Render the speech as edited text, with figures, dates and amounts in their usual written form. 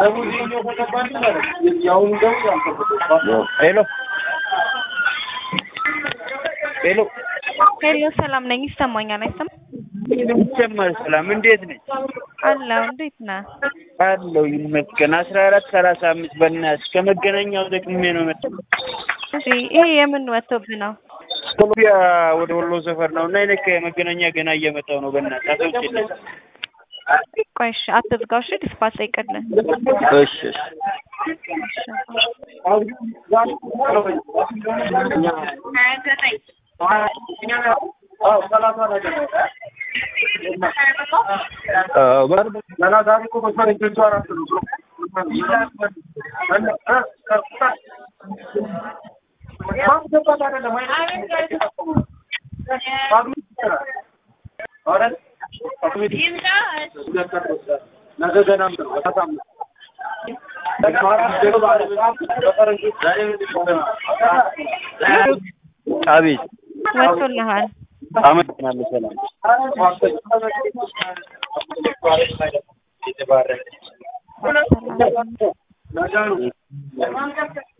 ሄሎ ሄሎ ሄሎ ሰላም ነኝ ይሰማኛል አይሰማም ይሰማል ሰላም እንዴት ነሽ አለሁ እንዴት ነህ አለሁ ይመስገን 14:35 በእናትሽ ከመገናኛው ደግሜ ነው መጣሁ እሺ ይሄ የምን ወጥቶብህ ነው ኮሎምቢያ ወደ ወሎ ሰፈር ነውና እኔ ከመገናኛ ገና እየመጣሁ ነው በእናትሽ አትወጪልኝ ቆይ እሺ አትዝጋው እሺ ዲስፓች አይቀርልህ እሺ አቤት ወጥቶልሃል አመሰግናለሁ ሰላም